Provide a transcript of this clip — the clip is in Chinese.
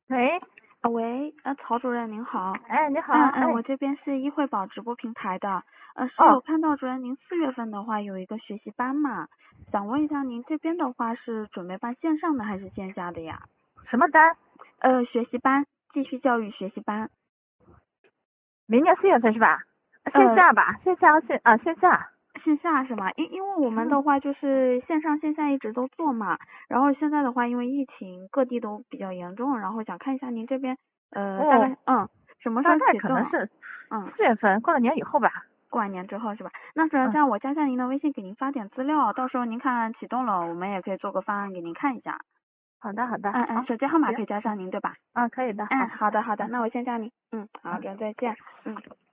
喂， 喂，曹主任您好。 哎，你好， 我这边是易惠宝直播平台的，是有哦， 看到主任您4月份的话有一个学习班嘛，想问一下您这边的话是准备办线上的还是线下的呀？ 什么单？ 学习班，继续教育学习班。 明年4月份是吧？线下吧，线下和线下。 线下是吗？因为我们的话就是线上线下一直都做嘛，然后现在的话因为疫情各地都比较严重，然后想看一下您这边大概什么时大概候启动？ 可能是4月份，过了年以后吧。 过完年之后是吧？那主任这样我加您的微信给您发点资料，到时候您看启动了，我们也可以做个方案给您看一下。 好的，好的。 手机号码可行。 以加上您对吧？ 可以的。 好的，那我先加您。好，主任再见。